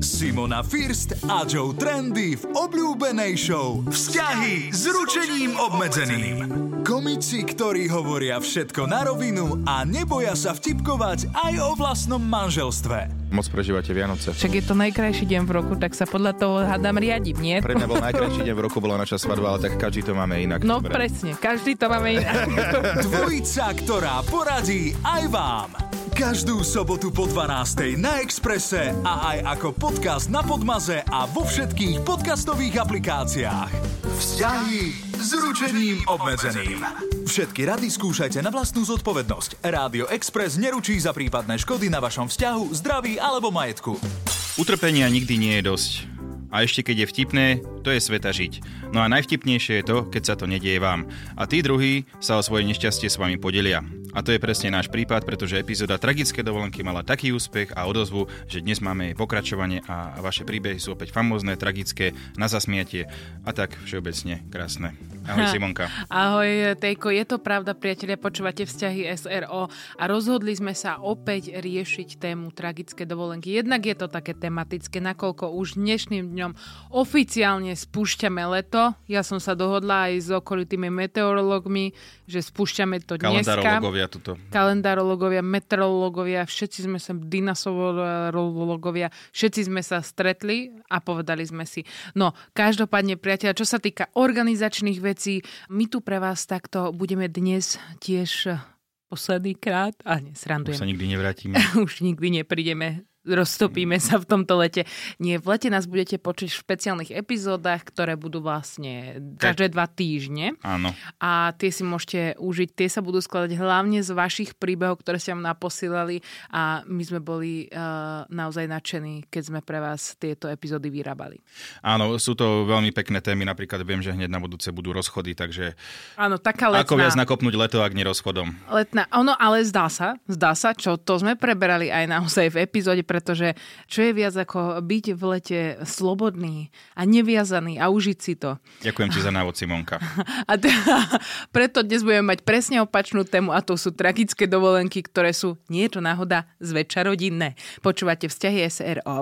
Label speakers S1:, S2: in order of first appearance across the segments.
S1: Simona First a Joe Trendy v obľúbenej show Vzťahy s ručením obmedzeným. Komici, ktorí hovoria všetko na rovinu a neboja sa vtipkovať aj o vlastnom manželstve.
S2: Moc prežívate Vianoce.
S3: Však je to najkrajší deň v roku, tak sa podľa toho hádam riadiť, nie?
S2: Pre mňa bol najkrajší deň v roku, bola naša svadba, ale tak každý to máme inak.
S3: No
S2: dobre.
S3: presne, každý to máme inak.
S1: Dvojica, ktorá poradí aj vám. Každú sobotu po 12:00 na Expresse a aj ako podcast na Podmaze a vo všetkých podcastových aplikáciách. Vzťahy s ručením obmedzeným. Všetky rady skúšajte na vlastnú zodpovednosť. Rádio Express neručí za prípadné škody na vašom vzťahu, zdraví alebo majetku.
S2: Utrpenia nikdy nie je dosť. A ešte keď je vtipné, to je sveta žiť. No a najvtipnejšie je to, keď sa to nedieje vám. A tí druhí sa o svoje nešťastie s vami podelia. A to je presne náš prípad, pretože epizóda Tragické dovolenky mala taký úspech a odozvu, že dnes máme jej pokračovanie a vaše príbehy sú opäť famózne, tragické, na zasmiatie a tak všeobecne krásne. Ahoj Simonka.
S3: Ahoj Tejko, je to pravda, priatelia, počúvate Vzťahy SRO a rozhodli sme sa opäť riešiť tému tragické dovolenky. Jednak je to také tematické, nakoľko už dnešným dňom oficiálne spúšťame leto. Ja som sa dohodla aj s okolitými meteorológmi, že spúšťame to dneska. Kalendárologovia, meteorológovia, všetci sme sa, dinosaurológovia, všetci sme sa stretli a povedali sme si. No, každopádne, priatelia, čo sa týka organizačných vecí, my tu pre vás takto budeme dnes tiež posledný krát, a nesrandujeme.
S2: Už sa nikdy nevrátime.
S3: Už nikdy neprídeme. Roztopíme sa v tomto lete. Nie, v lete nás budete počuť v špeciálnych epizódach, ktoré budú vlastne každé 2 týždne.
S2: Áno.
S3: A tie si môžete užiť. Tie sa budú skladať hlavne z vašich príbehov, ktoré ste nám naposielali a my sme boli naozaj nadšení, keď sme pre vás tieto epizódy vyrábali.
S2: Áno, sú to veľmi pekné témy. Napríklad viem, že hneď na budúce budú rozchody, takže
S3: áno, taká letná.
S2: Ako viac nakopnúť leto, ak nie rozchodom.
S3: Letná. Ono, ale zdá sa, čo to sme preberali aj naozaj v epizóde, pretože čo je viac ako byť v lete slobodný a neviazaný a užiť si to.
S2: Ďakujem ti za návod, Simonka.
S3: A preto dnes budeme mať presne opačnú tému a to sú tragické dovolenky, ktoré sú, nie je to náhoda, zväčša rodinné. Počúvate Vzťahy SRO.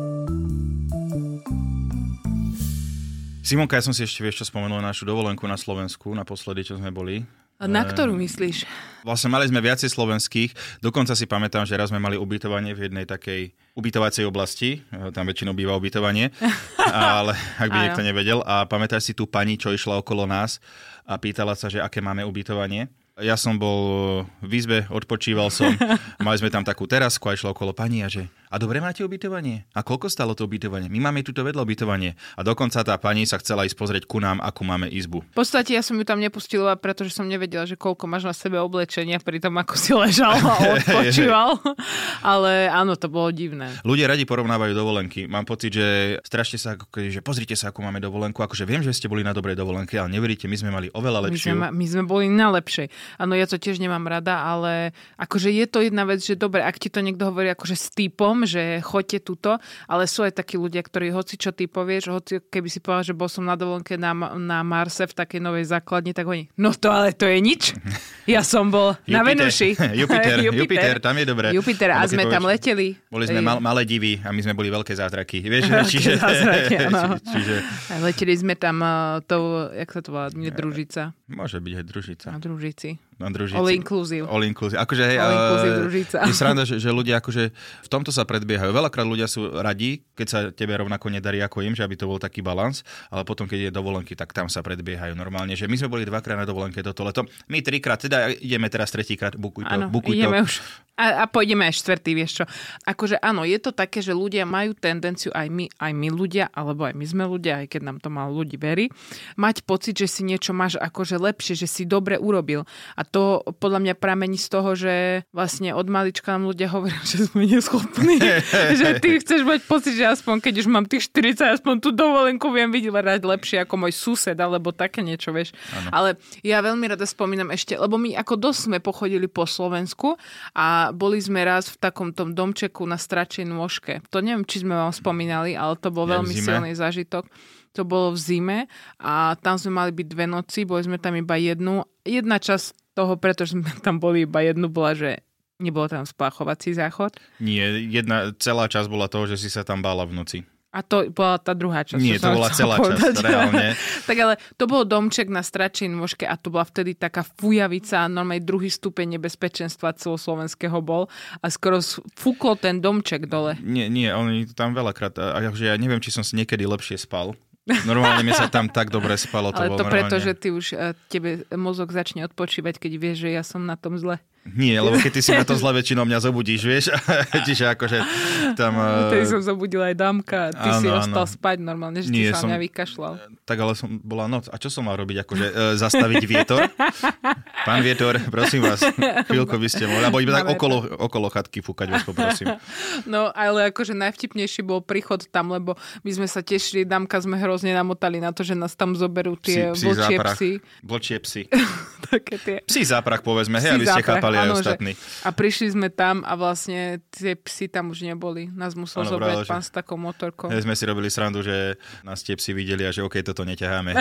S2: Simonka, ja som si ešte vieš čo spomenul našu dovolenku na Slovensku, naposledy, čo sme boli.
S3: Na ktorú myslíš?
S2: Vlastne mali sme viacej slovenských, dokonca si pamätám, že raz sme mali ubytovanie v jednej takej ubytovacej oblasti, tam väčšinou býva ubytovanie, ale ak by niekto nevedel. A pamätáš si tú pani, čo išla okolo nás a pýtala sa, že aké máme ubytovanie? Ja som bol v izbe, odpočíval som, mali sme tam takú terasku a išla okolo pani a že a dobre máte ubytovanie? A koľko stálo to ubytovanie? My máme tuto vedľa ubytovanie. A dokonca tá pani sa chcela ísť pozrieť ku nám, akú máme izbu.
S3: V podstate ja som ju tam nepustila, pretože som nevedela, že koľko máš na sebe oblečenia pri tom, ako si ležal a odpočíval. Ale áno, to bolo divné.
S2: Ľudia radi porovnávajú dovolenky. Mám pocit, že strašne sa, že pozrite sa, ako máme dovolenku. Akože viem, že ste boli na dobrej dovolenke, ale neveríte, my sme mali oveľa lepšiu.
S3: My sme boli na lepšej. Áno, ja to tiež nemám rada, ale akože je to jedna vec, že dobre, ak ti to niekto hovorí akože s typom, že choďte tuto, ale sú aj takí ľudia, ktorí hoci čo ty povieš, hoci keby si povedal, že bol som na dovolenke na Marse v takej novej základni, tak oni, no to ale to je nič. Ja som bol na Venuši.
S2: Jupiter, tam je dobré.
S3: Jupiter a sme tam leteli.
S2: Boli sme malé divy a my sme boli veľké zázraky. Vieš, čiže
S3: leteli sme tam tou, jak sa to volá, Družica.
S2: Môže byť aj Družica.
S3: Na Družici.
S2: All
S3: inclusive.
S2: Akože hej,
S3: all inclusive Družica.
S2: Je sranda, že ľudia akože v tomto sa predbiehajú. Veľakrát ľudia sú radi, keď sa tebe rovnako nedarí ako im, že aby to bol taký balans, ale potom keď je dovolenky, tak tam sa predbiehajú normálne, že my sme boli 2-krát na dovolenke toto leto. My 3-krát, teda ideme teraz 3-krát, bukuj to.
S3: Ideme už. A pôjdeme aj 4, vieš čo. Akože áno, je to také, že ľudia majú tendenciu, aj my ľudia, alebo aj my sme ľudia, aj keď nám to málo ľudí verí, mať pocit, že si niečo máš akože lepšie, že si dobre urobil. A to podľa mňa pramení z toho, že vlastne od malička nám ľudia hovoria, že sme neschopní. Že ty chceš mať pocit, že aspoň keď už mám tých 40, aspoň tú dovolenku viem vyberať lepšie ako môj sused, alebo také niečo, vieš. Ano. Ale ja veľmi rada spomínam ešte, lebo my ako dosť sme pochodili po Slovensku a boli sme raz v takom tom domčeku na Stračej Nôžke. To neviem, či sme vám spomínali, ale to bol veľmi silný zážitok. To bolo v zime a tam sme mali byť 2 noci, boli sme tam iba jednu. Jedna časť toho, pretože sme tam boli iba jednu, bola, že Nebolo tam spláchovací záchod?
S2: Nie, celá časť bola toho, že si sa tam bála v noci.
S3: A to bola tá druhá časť.
S2: Nie, to bola celá časť, reálne.
S3: Tak ale to bol domček na Stračej nôžke a to bola vtedy taká fujavica, normálne druhý stupeň nebezpečenstva celoslovenského bol a skoro fúklo ten domček dole.
S2: Nie, oni tam veľakrát, ja neviem, či som si niekedy lepšie spal. Normálne mi sa tam tak dobre spalo.
S3: Ale to preto, že ty už tebe mozog začne odpočívať, keď vieš, že ja som na tom zle.
S2: Nie, lebo keď ty si na to zle, väčšinou mňa zobudíš, vieš. Čiže akože tam...
S3: Vtedy som zobudila aj dámka, ty si ostal spať normálne, že ty sa mňa vykašľal.
S2: Tak ale bola noc. A čo som mal robiť? Akože zastaviť vietor? Pán Vietor, prosím vás, chvíľko by ste mohli. Alebo iba tak okolo chatky fúkať vás poprosím.
S3: No, ale akože najvtipnejší bol príchod tam, lebo my sme sa tešili, dámka sme hrozne namotali na to, že nás tam zoberú tie vlčie psy.
S2: Vlčie psy.
S3: Také tie.
S2: Psí záprach, povedzme, hej, aby ste chápali aj ostatní.
S3: A prišli sme tam a vlastne tie psy tam už neboli. Nás musel zobrať pán s takou motorkou.
S2: Sme si robili srandu, že nás tie psy videli a že okej, toto neťaháme.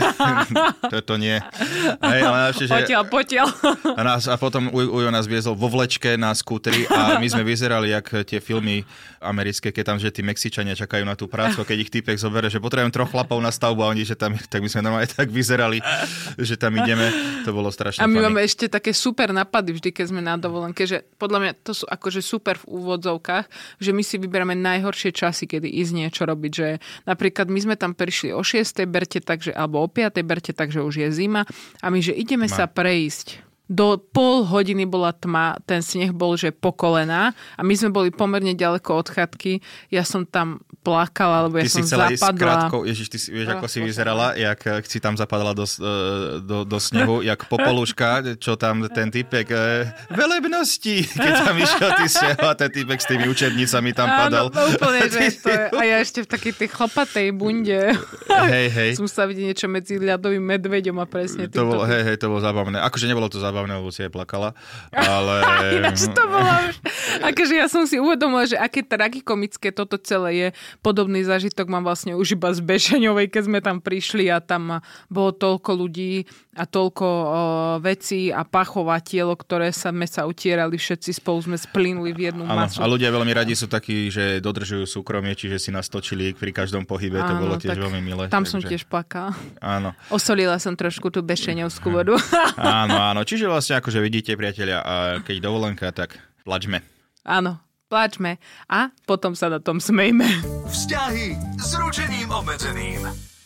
S2: Toto nie. Hej, ale
S3: Potiaľ.
S2: A potom Ujo nás viezol vo vlečke na skútri a my sme vyzerali jak tie filmy americké, keď tam, že tí Mexičania čakajú na tú prácu, keď ich týpek zoberie, že potrebujem 3 chlapov na stavbu a oni, že tam, tak my sme normálne tak vyzerali, že tam ideme. To bolo strašne
S3: A my
S2: funny.
S3: máme ešte také super napady vždy, keď sme na dovolenke, že podľa mňa to sú akože super v úvodzovkách, že my si vyberáme najhoršie časy, kedy ísť niečo robiť, že napríklad my sme tam prišli o 6. berte, takže, alebo o 5. berte, takže už je zima a my, že ideme sa prejsť. Do pol hodiny bola tma, ten sneh bol, že po kolená a my sme boli pomerne ďaleko od chatky. Ja som tam plakala, lebo ja som zapadla.
S2: Ježiš, ty vieš, ako si vyzerala, jak si tam zapadala do snehu, jak popoluška, čo tam ten typek velebnosti, keď tam išiel ty snehu a ten typek s tými učebnicami tam padal.
S3: Áno, úplne, že to je. A ja ešte v takej tej chlapatej bunde.
S2: Hej.
S3: Som sa vidieť niečo medzi ľadovým medveďom a presne týmto.
S2: To bolo, to bolo zábavné. Akože nebolo to zábavné, lebo si aj plakala, ale...
S3: Ináč to bolo už... Akože ja som si uvedomila, že aké tragikomické toto celé je. Podobný zážitok mám vlastne už iba z Bešeňovej, keď sme tam prišli a tam bolo toľko ľudí a toľko vecí a pachovatiel, ktoré sme sa utierali, všetci spolu sme splynuli v jednu masu.
S2: A ľudia veľmi radi sú takí, že dodržujú súkromie, čiže si nás točili pri každom pohybe, to bolo tiež veľmi milé.
S3: Tam som tiež plakala.
S2: Áno.
S3: Osolila som trošku tú Bešeňovskú vodu.
S2: Áno. Čiže vlastne akože vidíte, priatelia, a keď dovolenka, tak plačme.
S3: Áno, plačme a potom sa na tom smejme.
S1: Vzťahy s ručením obmedzeným.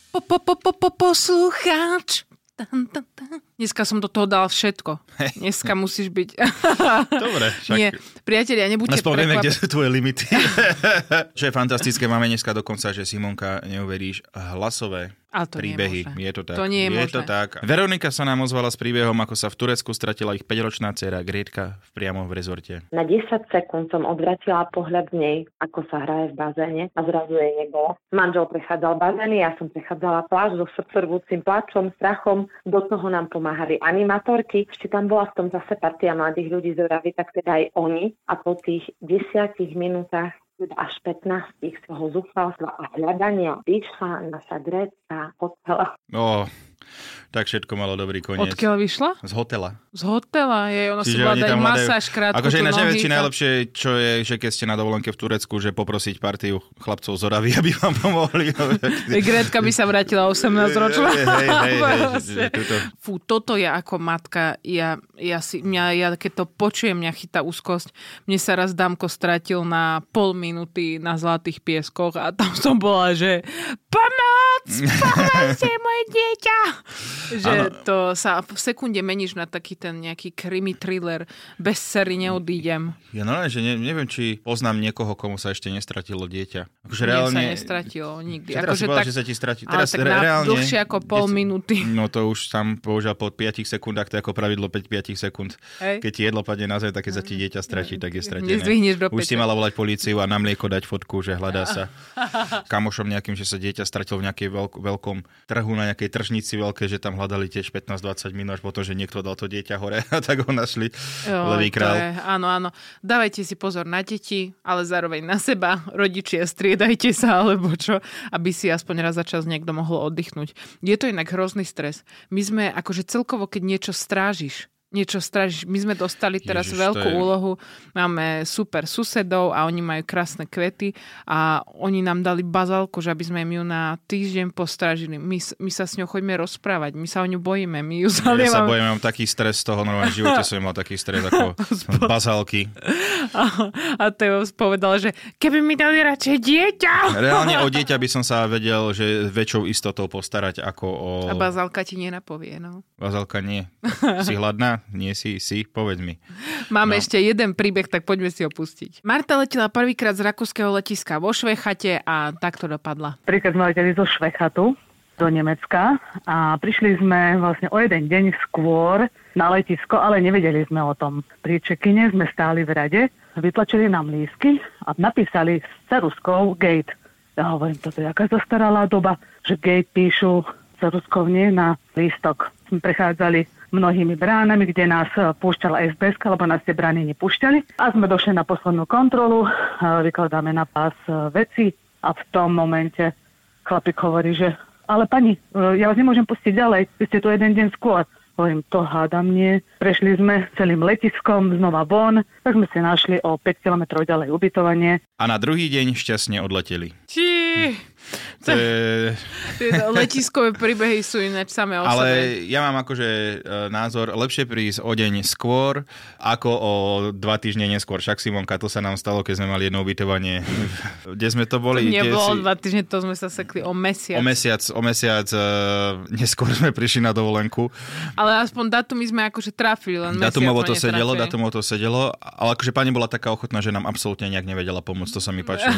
S3: Poslucháč. Dneska som do toho dal všetko. Dneska musíš byť...
S2: Dobre. Však...
S3: Nie, priatelia, nebuďte
S2: prekvapení. Povieme, kde sú tvoje limity. Čo je fantastické, máme dneska dokonca, že Simonka, neuveríš, hlasové príbehy. Je to tak.
S3: To nie je možné.
S2: To tak. Veronika sa nám ozvala s príbehom, ako sa v Turecku stratila ich 5-ročná dcéra Grietka priamo v rezorte.
S4: Na 10 sekúnd som odvratila pohľad z nej, ako sa hraje v bazéne a zrazu jej nebolo. Manžel prechádzal bazény, ja som prechádzala pláž so srdcervúcim plačom, strachom. Do toho nám pomáhali animatorky. Ešte tam bola v tom zase partia mladých ľudí z Oravy, tak teda aj oni. A po tých 10 minútach až 15 z toho zúfalstva a hľadania vyšla naša Grétka hotela.
S2: Tak všetko malo dobrý koniec.
S3: Odkiaľ vyšla?
S2: Z hotela.
S3: Z hotela? Ona si bola dať masáž krátku.
S2: Akože ináč najväčšie najlepšie, čo je, že keď ste na dovolenke v Turecku, že poprosiť partiu chlapcov z Oravy, aby vám pomohli.
S3: Grétka by sa vrátila 18-ročná.
S2: Hej.
S3: Fú, toto je ako matka. Ja keď to počujem, mňa chytá úzkosť. Mne sa raz Dámko stratil na pol minúty na Zlatých pieskoch a tam som bola, že Pomôžte, moje dieťa! Že to sa v sekunde meníš na taký ten nejaký krimi thriller. Bez séry neodídem.
S2: Ja že neviem, či poznám niekoho, komu sa ešte nestratilo dieťa. Akože
S3: Mne sa nestratilo nikdy.
S2: Teraz si povedal, že sa ti stratí.
S3: Ale tak reálne, dlhšie ako pol minúty.
S2: No to už tam použil po 5 sekundách, to je ako pravidlo 5 sekúnd. Keď ti jedlo padne na zem, tak keď sa ti dieťa stratí, tak je stratené.
S3: Nezdvihneš do 5.
S2: Už si mala volať políciu a na mlieko dať fotku, že hľadá sa kamošom nejakým, že sa dieťa stratilo v nejakej veľkom trhu, na nejakej tržnici veľké, že tam hľadali tiež 15-20 minút, potom, že niekto dal to dieťa hore a tak ho našli. Levý král.
S3: Áno. Dávajte si pozor na deti, ale zároveň na seba. Rodičia, striedajte sa, alebo čo, aby si aspoň raz za čas niekto mohol oddychnúť. Je to inak hrozný stres. My sme akože celkovo, keď niečo strážiš, niečo strážiť. My sme dostali teraz veľkú úlohu. Máme super susedov a oni majú krásne kvety a oni nám dali bazálku, že aby sme im ju na týždeň postrážili. My sa s ňou chodíme rozprávať, my sa o ňu bojíme. My ju
S2: ja sa bojím, mám taký stres z toho, normálne v živote som mal taký stres ako bazálky.
S3: A Teo povedal, že keby mi dali radšej dieťa.
S2: Reálne o dieťa by som sa vedel, že väčšou istotou postarať ako o...
S3: A bazálka ti nenapovie, no.
S2: Bazálka nie. Si hladná? Nie si, povedz mi.
S3: Máme ešte jeden príbeh, tak poďme si ho pustiť. Marta letela prvýkrát z rakúskeho letiska vo Švechate a takto dopadla.
S5: Prvýkrát sme leteli zo Švechatu do Nemecka a prišli sme vlastne o jeden deň skôr na letisko, ale nevedeli sme o tom. Pri check-ine sme stáli v rade, vytlačili nám lístky a napísali s ceruzkou gate. Ja hovorím, toto je aká zastaralá doba, že gate píšu ceruzkovne na lístok. Sme prechádzali mnohými bránami, kde nás púšťala SBS, lebo nás tie brány nepúšťali. A sme došli na poslednú kontrolu, vykladáme na pás veci a v tom momente chlapík hovorí, že ale pani, ja vás nemôžem pustiť ďalej, vy ste tu jeden deň skôr. Hovorím, to hádam nie. Prešli sme celým letiskom znova von, tak sme si našli o 5 km ďalej ubytovanie.
S2: A na druhý deň šťastne odleteli.
S3: Letiskové príbehy sú ináč samé o sebe.
S2: Ale ja mám akože názor, lepšie prísť o deň skôr, ako o 2 týždne neskôr. Však Simonka, to sa nám stalo, keď sme mali jedno ubytovanie. Kde sme to boli?
S3: To nebolo 2 týždne, to sme sa sekli o mesiac.
S2: O mesiac neskôr sme prišli na dovolenku.
S3: Ale aspoň dátumy sme akože trafili, len mesiac
S2: Datumovo to sedelo, ale akože pani bola taká ochotná, že nám absolútne nejak nevedela pomôcť, to sa mi páčilo.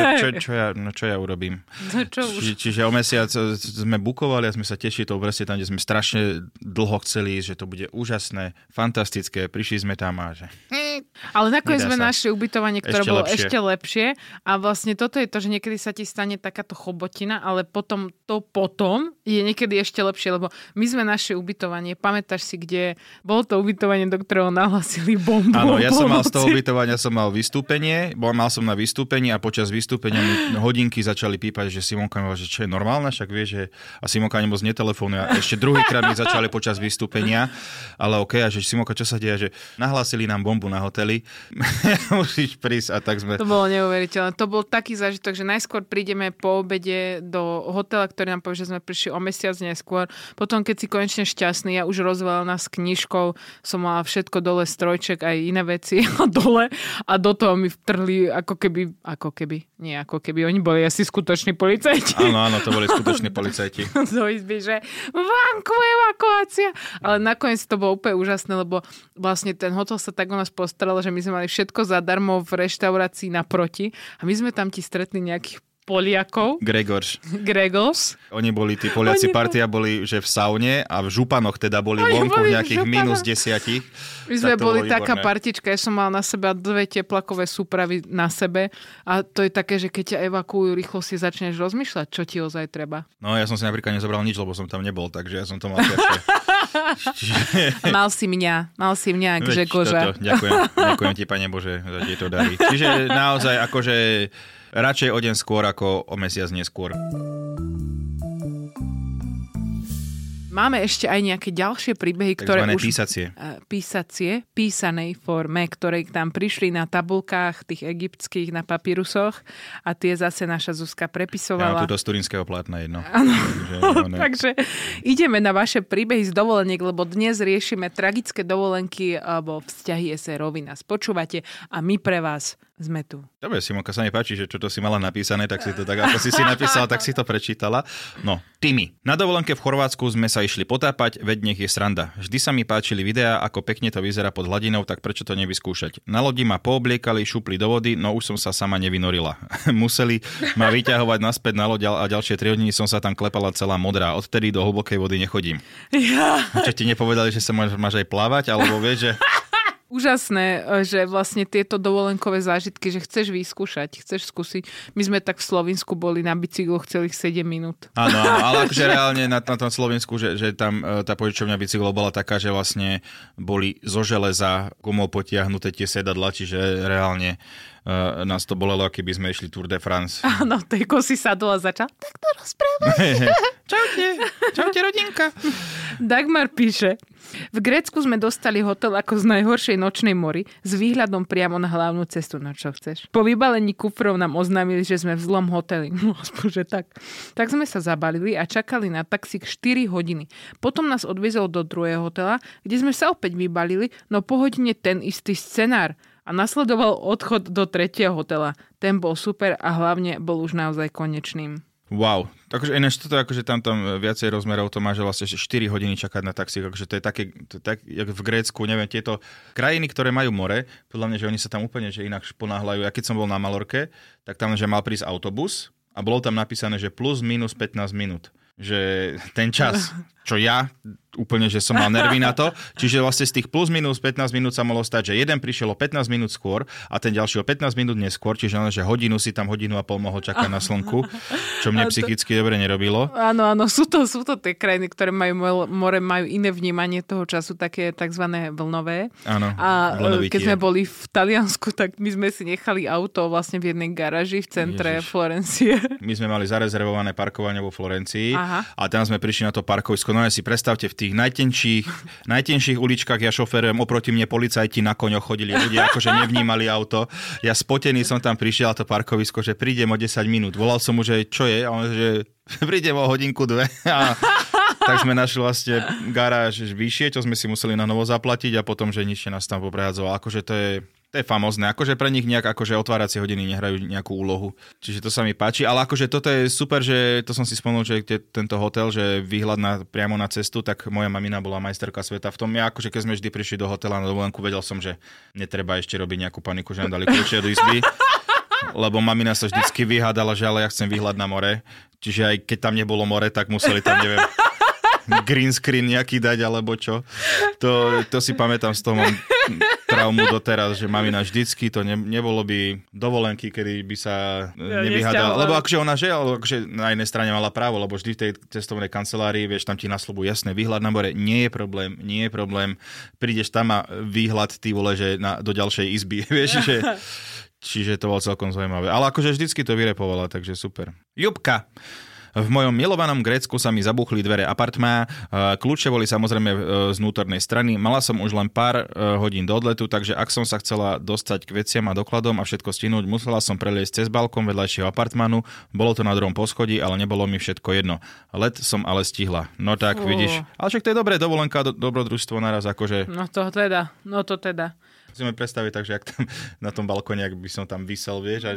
S2: Čo ja urobím? Čiže o mesiac sme bukovali a sme sa tešili to presne tam, kde sme strašne dlho chceli, že to bude úžasné, fantastické. Prišli sme tam a že...
S3: Ale nakoniec sme našli ubytovanie, ktoré bolo ešte lepšie a vlastne toto je to, že niekedy sa ti stane takáto chobotina, ale potom je niekedy ešte lepšie, lebo my sme našli ubytovanie, pamätáš si, kde bolo to ubytovanie, do ktorého nahlasili bombu.
S2: Áno, ja som mal z toho ubytovania, vystúpenie, mal som na vystúpenie a počas vystúpenia mi hodinky začali pípať, že Simonka mi hovorila, že čo je normálne, však vie, že a Simonka ani moc netelefónuje a ešte druhýkrát mi začali počas vystúpenia, ale okej, a že Simonka, čo sa deje, že nahlásili nám bombu na hoteli, musíš prísť a tak sme...
S3: To bolo neuveriteľné. To bol taký zážitok, že najskôr prídeme po obede do hotela, ktorý nám povie, že sme prišli o mesiac neskôr. Potom, keď si konečne šťastný, ja už rozvalila s knižkou, som mala všetko dole, strojček aj iné veci dole a do toho mi vtrhli ako keby, oni boli asi skutoční policajti.
S2: Áno, to boli skutoční policajti.
S3: Do izby, že vanku evakuácia. Ale nakoniec to bolo úplne úžasné, lebo vlastne ten hotel sa tak o nás postaral, že my sme mali všetko zadarmo v reštaurácii naproti a my sme tam stretli nejakých Poliakov.
S2: Gregors.
S3: Oni
S2: boli, tí Poliaci partia boli, že v saune a v županoch teda boli vonku v nejakých -10.
S3: My sme boli taká partička, ja som mal na sebe 2 teplakové súpravy na sebe a to je také, že keď ťa evakuujú, rýchlo si začneš rozmýšľať, čo ti ozaj treba.
S2: No ja som si napríklad nezobral nič, lebo som tam nebol, takže ja som to mal ťažšie.
S3: Mal si mňa, Gžegoža.
S2: Ďakujem ti, Pane Bože, za tieto dary. Čiže naozaj akože radšej o deň skôr ako o mesiac neskôr.
S3: Máme ešte aj nejaké ďalšie príbehy, ktoré už... písanej forme, ktoré tam prišli na tabulkách tých egyptských, na papírusoch a tie zase naša Zuzka prepisovala.
S2: Ja mám tu z turínskeho plátna jedno.
S3: Takže ideme na vaše príbehy z dovoleniek, lebo dnes riešime tragické dovolenky alebo vzťahy SR-ovi, nás počúvate a my pre vás sme tu.
S2: Dobre, Simonka, sa mi páči, že čo to si mala napísané, tak si to tak, ako si napísala, tak si to prečítala. No, Timi. Na dovolenke v Chorvátsku sme sa išli potápať, veď nech je sranda. Vždy sa mi páčili videá, ako pekne to vyzerá pod hladinou, tak prečo to nevyskúšať? Na lodi ma poobliekali, šupli do vody, no už som sa sama nevynorila. Museli ma vyťahovať naspäť na loď a ďalšie 3 hodiny som sa tam klepala celá modrá. Odtedy do hlbokej vody nechodím. Ja. Čo ti nepovedali, že sa máš aj plávať, alebo vieš, že...
S3: Úžasné, že vlastne tieto dovolenkové zážitky, že chceš vyskúšať, chceš skúsiť. My sme tak v Slovinsku boli na bicykloch celých 7 minút.
S2: Áno, ale akože reálne na tom Slovensku, že tam tá požičovňa bicyklov bola taká, že vlastne boli zo železa gumou potiahnuté tie sedadla, čiže reálne nás to bolelo, keby sme išli Tour de France.
S3: Áno, Tejko si sadol a začal takto rozprávať.
S2: Čaute rodinka.
S3: Dagmar píše, v Grécku sme dostali hotel ako z najhoršej nočnej mori s výhľadom priamo na hlavnú cestu. No čo chceš? Po vybalení kufrov nám oznámili, že sme v zlom hoteli. No aspoň, tak. Tak sme sa zabalili a čakali na taxík 4 hodiny. Potom nás odviezol do druhého hotela, kde sme sa opäť vybalili, no po hodine ten istý scenár. A nasledoval odchod do tretieho hotela. Ten bol super a hlavne bol už naozaj konečným.
S2: Wow, takže ináč toto akože tam viacej rozmerov to má, že vlastne 4 hodiny čakať na taxík, akože to je také, jak v Grécku, neviem, tieto krajiny, ktoré majú more, podľa mňa, že oni sa tam úplne že inak ponáhľajú. Ja keď som bol na Malorke, tak tam, že mal prísť autobus a bolo tam napísané, že plus minus 15 minút. Že ten čas, čo ja úplne, že som mal nervy na to. Čiže vlastne z tých plus minus 15 minút sa mohlo stať, že jeden prišiel o 15 minút skôr a ten ďalší o 15 minút neskôr, čiže že hodinu si tam hodinu a pol mohol čakať na slnku, čo mne psychicky dobre nerobilo.
S3: Áno, sú to tie krajiny, ktoré majú more, majú iné vnímanie toho času, také takzvané vlnové.
S2: Áno,
S3: a keď sme boli v Taliansku, tak my sme si nechali auto vlastne v jednej garáži v centre Florencie.
S2: My sme mali zarezervované parkovanie vo Florencii. A tam sme prišli na to parkovisko. No ja si predstavte, v tých najtenších uličkách ja šoferujem, oproti mne policajti na koňoch chodili, ľudia akože nevnímali auto. Ja spotený som tam prišiel na to parkovisko, že prídem o 10 minút. Volal som mu, že čo je? A on, že prídem o hodinku, 2. A tak sme našli vlastne garáž vyššie, čo sme si museli na novo zaplatiť a potom, že nič nás tam poprehádzoval. Akože to je famózne. Akože pre nich nejak akože otváracie hodiny nehrajú nejakú úlohu. Čiže to sa mi páči. Ale akože toto je super, že to som si spomenul, že tento hotel, že výhľad priamo na cestu, tak moja mamina bola majsterka sveta v tom. Ja akože keď sme vždy prišli do hotela na dovolenku, vedel som, že netreba ešte robiť nejakú paniku, že nám dali kľúče do izby. Lebo mamina sa vždycky vyhádala, že ale ja chcem výhľad na more. Čiže aj keď tam nebolo more, tak museli tam, neviem, green screen nejaký dať, alebo čo. To si pamätám z toho traumu doteraz, že mamina vždycky, to nebolo by dovolenky, kedy by sa nevyhádala. Lebo akože ona, ale akože na jednej strane mala právo, lebo vždy v tej cestovnej kancelárii, vieš, tam ti nasľubujú jasné, výhľad na more, nie je problém. Prídeš tam a výhľad, ty vole, že do ďalšej izby, vieš, že... Čiže to bolo celkom zaujímavé. Ale akože vždycky to vyrepovala, takže super. Jubka! V mojom milovanom Grécku sa mi zabuchli dvere apartmá, kľúče boli samozrejme z vnútornej strany, mala som už len pár hodín do odletu, takže ak som sa chcela dostať k veciam a dokladom a všetko stihnúť, musela som preliesť cez balkón vedľajšieho apartmánu, bolo to na druhom poschodí, ale nebolo mi všetko jedno. Let som ale stihla. No tak, vidíš. Ale však to je dobré, dovolenka, dobrodružstvo naraz, akože... No to teda. Musíme predstaviť, takže ak tam na tom balkóne, ak by som tam visel, vieš,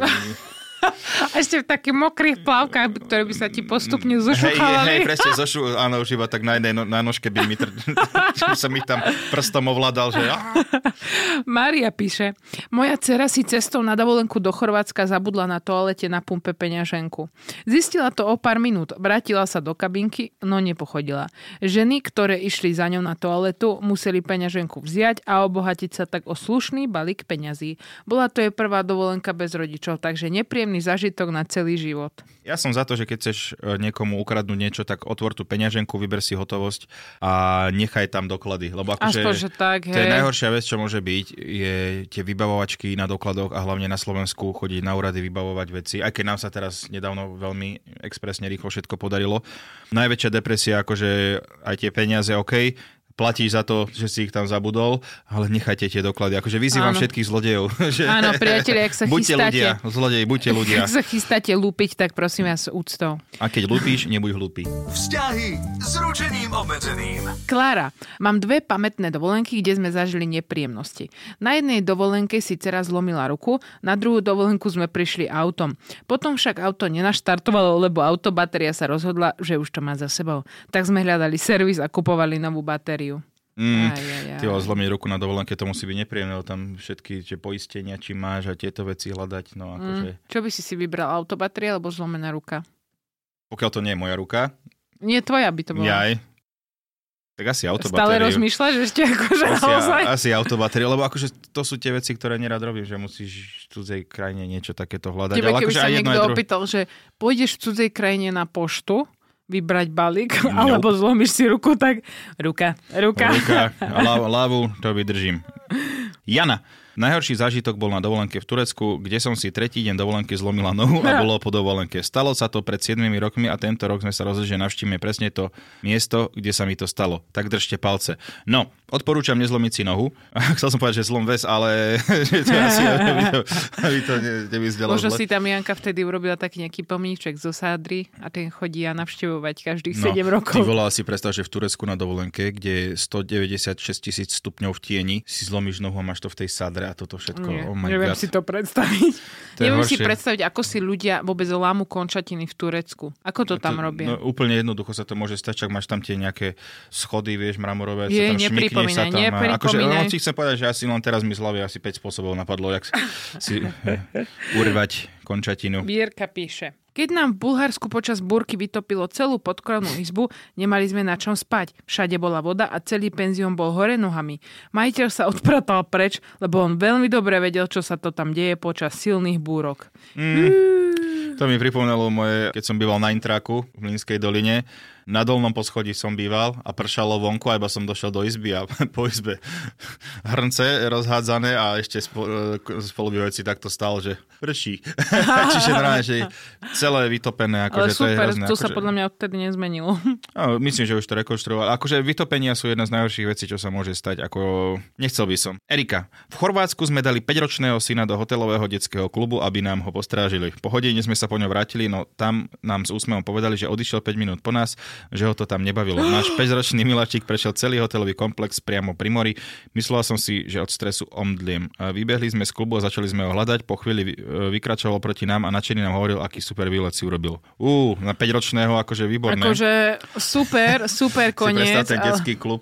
S3: a ešte v takých mokrých plavkách, ktoré by sa ti postupne zošuchávali.
S2: Hej, presne, áno, už iba tak na jednej na nožke by mi som ich tam prstom ovládal, že...
S3: Mária píše, moja dcera si cestou na dovolenku do Chorvátska zabudla na toalete na pumpe peňaženku. Zistila to o pár minút, vrátila sa do kabinky, no nepochodila. Ženy, ktoré išli za ňou na toaletu, museli peňaženku vziať a obohatiť sa tak o slušný balík peňazí. Bola to jej prvá dovolenka bez rodičov, takže nepríjemný zážitok na celý život.
S2: Ja som za to, že keď chceš niekomu ukradnúť niečo, tak otvor tú peňaženku, vyber si hotovosť a nechaj tam doklady. Lebo akože to je najhoršia vec, čo môže byť, je tie vybavovačky na dokladoch a hlavne na Slovensku chodiť na úrady vybavovať veci. Aj keď nám sa teraz nedávno veľmi expresne rýchlo všetko podarilo. Najväčšia depresia, akože aj tie peniaze, OK, platíš za to, že si ich tam zabudol, ale nechajte tie doklady. Akože vyzývam všetkých zlodejov. Že...
S3: Áno, priatelia, ak sa chystáte...
S2: Buďte ľudia.
S3: Ak sa chystáte lúpiť, tak prosím vás úctou.
S2: A keď lúpíš, nebuď hlúpy.
S1: Vzťahy s ručením obmedzeným.
S3: Klára, mám 2 pamätné dovolenky, kde sme zažili nepríjemnosti. Na jednej dovolenke si dcera zlomila ruku, na druhú dovolenku sme prišli autom. Potom však auto nenaštartovalo, lebo autobatéria sa rozhodla, že už to má za sebou. Tak sme hľadali servis a kupovali novú batériu.
S2: Ty zlomiť ruku na dovolenke, to musí byť nepríjemné, tam všetky tie poistenia, či máš a tieto veci hľadať. No, akože...
S3: Čo by si vybral, autobatéria alebo zlomená ruka?
S2: Pokiaľ to nie je moja ruka.
S3: Nie, tvoja by to bola.
S2: Jaj. Tak asi autobatériu.
S3: Stále rozmýšľaš ešte akože naozaj?
S2: Asi autobatériu, lebo akože to sú tie veci, ktoré nerad robím, že musíš v cudzej krajine niečo takéto hľadať.
S3: Tebe,
S2: ale
S3: keby
S2: akože
S3: sa niekto opýtal, že pôjdeš v cudzej krajine na poštu, vybrať balík, alebo zlomíš si ruku, tak ruka.
S2: A ľavú to vydržím. Jana. Najhorší zážitok bol na dovolenke v Turecku, kde som si tretí deň dovolenky zlomila nohu a bolo po dovolenke. Stalo sa to pred 7 rokmi a tento rok sme sa rozhodli, že navštívime presne to miesto, kde sa mi to stalo. Tak držte palce. No, odporúčam nezlomiť si nohu. Chcel som povedať, že zlom ves, ale to asi aby to nevyzdelo.
S3: Možno si tam Janka vtedy urobila taký nejaký pomníček zo sádry a ten chodí a navštevovať každých 7 rokov.
S2: Ty volá si predstav, že v Turecku na dovolenke, kde je 196 000 stupňov v tieni, si zlomíš nohu a máš to v tej sádre a toto všetko.
S3: Nie,
S2: oh my
S3: neviem
S2: God.
S3: si to predstaviť. Neviem si
S2: horšie.
S3: predstaviť, ako si ľudia vôbec lámu končatiny v Turecku. Ako to tam robia?
S2: No, úplne jednoducho sa to môže stať, čak máš tam tie nejaké schody, vieš, mramorové,
S3: Je,
S2: sa tam šmykne sa tam. Akože si chcem povedať, že asi len teraz mi z hlavy asi 5 spôsobov napadlo, jak si urvať končatinu.
S3: Bierka píše. Keď nám v Bulharsku počas búrky vytopilo celú podkrovnú izbu, nemali sme na čom spať. Všade bola voda a celý penzión bol hore nohami. Majiteľ sa odpratal preč, lebo on veľmi dobre vedel, čo sa to tam deje počas silných búrok.
S2: To mi pripomínalo moje, keď som býval na Intraku v Mlynskej doline. Na dolnom poschodí som býval a pršalo vonku a iba som došiel do izby a po izbe hrnce rozhádzané a ešte spolubývajúci takto stál, že prší. Čiže normálne, že celé vytopené.
S3: Ale
S2: to
S3: super,
S2: je hrozné,
S3: to sa podľa mňa odtedy nezmenilo.
S2: No, myslím, že už to rekonštruoval. Akože vytopenia sú jedna z najhorších vecí, čo sa môže stať. Nechcel by som. Erika, v Chorvátsku sme dali 5-ročného syna do hotelového detského klubu, aby nám ho postrážili. Po hodine sme sa po ňom vrátili, no tam nám s úsmevom povedali, že odišiel 5 minút po nás, že ho to tam nebavilo. Náš 5-ročný miláčik prešiel celý hotelový komplex priamo pri mori. Myslela som si, že od stresu omdliem. Vybehli sme z klubu a začali sme ho hľadať. Po chvíli vykračoval proti nám a nadšený nám hovoril, aký super výlet si urobil. Na 5-ročného akože výborné.
S3: Akože super koniec.
S2: Si predstav ten detský klub.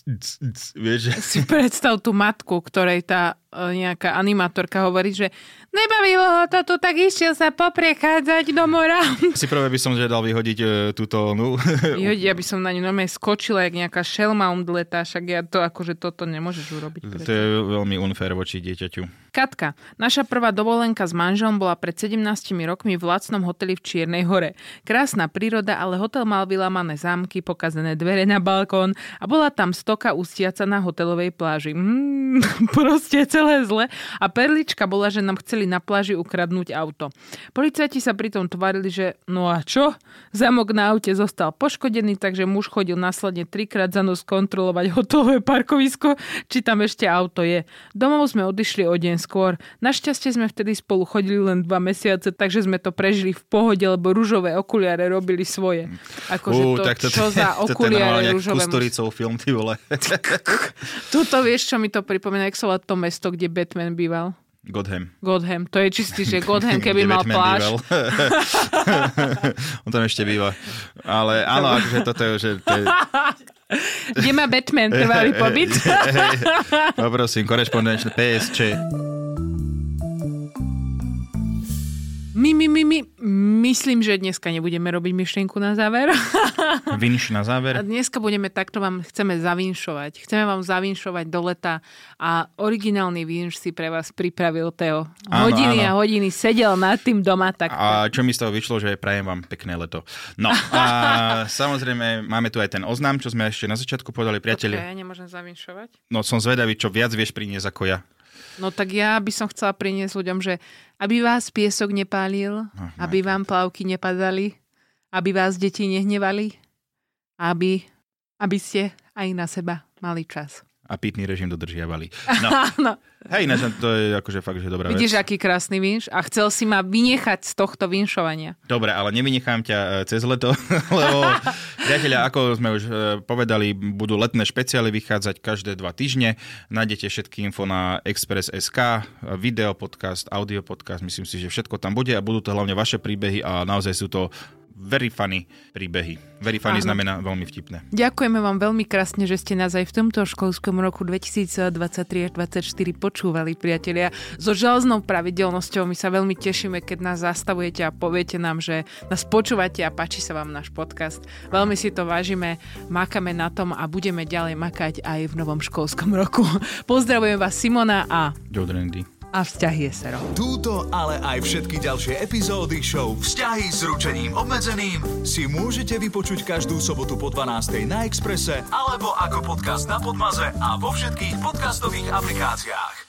S2: Vieš, že...
S3: Si predstav tú matku, ktorej tá nejaká animátorka hovorí, že nebavilo ho to tu, tak išiel sa poprechádzať do mora.
S2: Si prvé by som dal vyhodiť túto
S3: Vyhodiť, aby som na ňu normálne skočila, jak nejaká šelma omdletá, však ja to akože toto nemôžeš urobiť.
S2: To je veľmi unfair voči dieťaťu.
S3: Katka, naša prvá dovolenka s manželom bola pred 17 rokmi v lacnom hoteli v Čiernej Hore. Krásna príroda, ale hotel mal vylamané zámky, pokazené dvere na balkón a bola tam stoka ustiaca na hotelovej pláži. Proste celé zle. A perlička bola, že nám chceli na pláži ukradnúť auto. Policajti sa pritom tvárili, že no a čo? Zámok na aute zostal poškodený, takže muž chodil následne 3-krát za noc kontrolovať hotelové parkovisko, či tam ešte auto je. Domov sme odišli o deň skôr. Našťastie sme vtedy spolu chodili len 2 mesiace, takže sme to prežili v pohode, lebo ružové okuliare robili svoje. Akože čo za okuliare ružové?
S2: Kustoricov film, ty vole.
S3: Tuto vieš, čo mi to pripomína, jak sa volá to mesto, kde Batman býval? Godham. To je čistý, že Godham, keby mal pláž.
S2: On tam ešte býva. Ale áno, akože toto je, že...
S3: Kde má Batman trvalý pobyt?
S2: Poprosím, korešpondenčné PSČ.
S3: Myslím, že dneska nebudeme robiť myšlienku na záver.
S2: Vinš na záver.
S3: A dneska vám chceme zavinšovať. Chceme vám zavinšovať do leta a originálny vinš si pre vás pripravil Teo. Hodiny a hodiny sedel nad tým doma. Tak...
S2: A čo mi z toho vyšlo, že prajem vám pekné leto. No a samozrejme máme tu aj ten oznám, čo sme ešte na začiatku povedali, priatelia.
S3: Ja nemôžem zavinšovať?
S2: No som zvedavý, čo viac vieš priniesť ako ja.
S3: No tak ja by som chcela priniesť ľuďom, že aby vás piesok nepálil, aby vám plavky nepadali, aby vás deti nehnevali, aby ste aj na seba mali čas.
S2: A pitný režim dodržiavali.
S3: No.
S2: Hej, to je akože fakt, že dobrá vec.
S3: Vidíš, aký krásny vinš? A chcel si ma vynechať z tohto vinšovania.
S2: Dobre, ale nevynechám ťa cez leto, lebo priatelia, ako sme už povedali, budú letné špeciály vychádzať každé 2 týždne. Nájdete všetky info na Express.sk, video podcast, audio podcast, myslím si, že všetko tam bude a budú to hlavne vaše príbehy a naozaj sú to very funny príbehy. Very funny znamená veľmi vtipné.
S3: Ďakujeme vám veľmi krásne, že ste nás aj v tomto školskom roku 2023-2024 počúvali, priatelia. So železnou pravidelnosťou my sa veľmi tešíme, keď nás zastavujete a poviete nám, že nás počúvate a páči sa vám náš podcast. Veľmi si to vážime, makáme na tom a budeme ďalej makať aj v novom školskom roku. Pozdravujem vás Simona a
S2: Jodrendy.
S3: A Vzťahy SRO.
S1: Túto, ale aj všetky ďalšie epizódy show Vzťahy s ručením obmedzeným si môžete vypočuť každú sobotu po 12:00 na Expresse alebo ako podcast na Podmaze a vo všetkých podcastových aplikáciách.